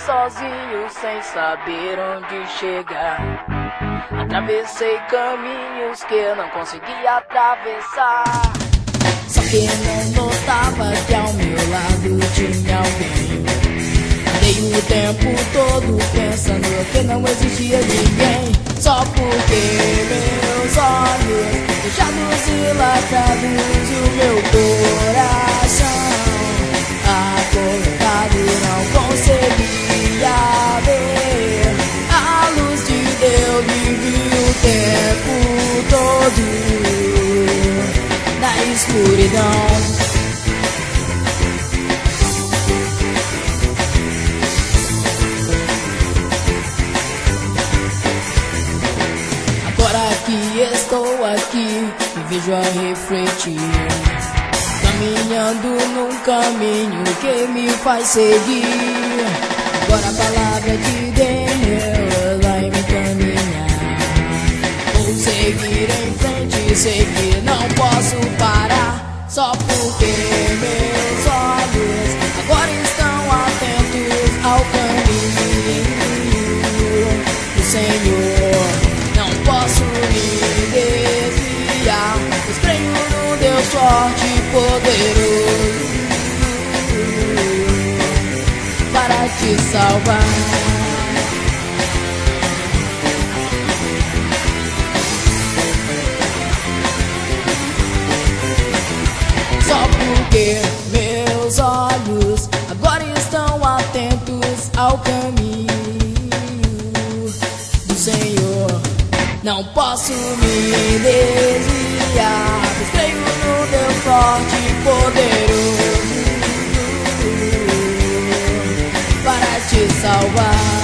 sozinho sem saber onde chegar. Atravessei caminhos que eu não conseguia atravessar. Só que não notava que ao meu lado tinha alguém. Andei o tempo todo pensando que não existia ninguém. Só porque meus olhos fechados e lacrados, o meu coração acordado não conseguia ver a luz de Deus me viu o tempo todo na escuridão. Agora que estou aqui, me vejo a refletir, caminhando num caminho que me faz seguir. Agora a palavra de Deus vai me caminhar. Vou seguir em frente, sei que não posso parar. Só porque meus olhos agora estão atentos ao caminho do Senhor. Não posso me desviar, pois creio no Deus forte e poderoso para te salvar. Só porque meus olhos agora estão atentos ao caminho do Senhor. Não posso me desviar, pois creio no Deus forte e poderoso para te salvar.